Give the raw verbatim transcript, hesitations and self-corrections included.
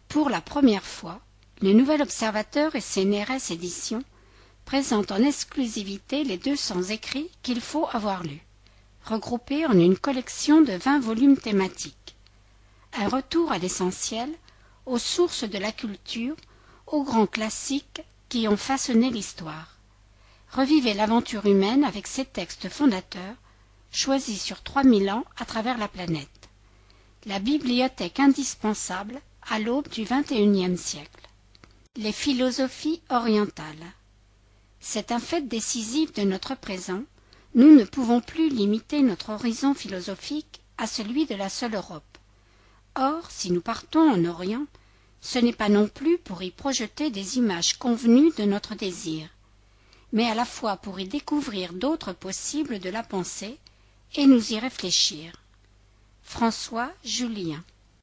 Pour la première fois, le Nouvel Observateur et C N R S Éditions présentent en exclusivité les deux cents écrits qu'il faut avoir lus, regroupés en une collection de vingt volumes thématiques. Un retour à l'essentiel, aux sources de la culture, aux grands classiques qui ont façonné l'histoire. Revivez l'aventure humaine avec ces textes fondateurs, choisis sur trois mille ans à travers la planète. La bibliothèque indispensable à l'aube du vingt et unième siècle. Les philosophies orientales. C'est un fait décisif de notre présent. Nous ne pouvons plus limiter notre horizon philosophique à celui de la seule Europe. Or, si nous partons en Orient, ce n'est pas non plus pour y projeter des images convenues de notre désir, mais à la fois pour y découvrir d'autres possibles de la pensée et nous y réfléchir. François Julien.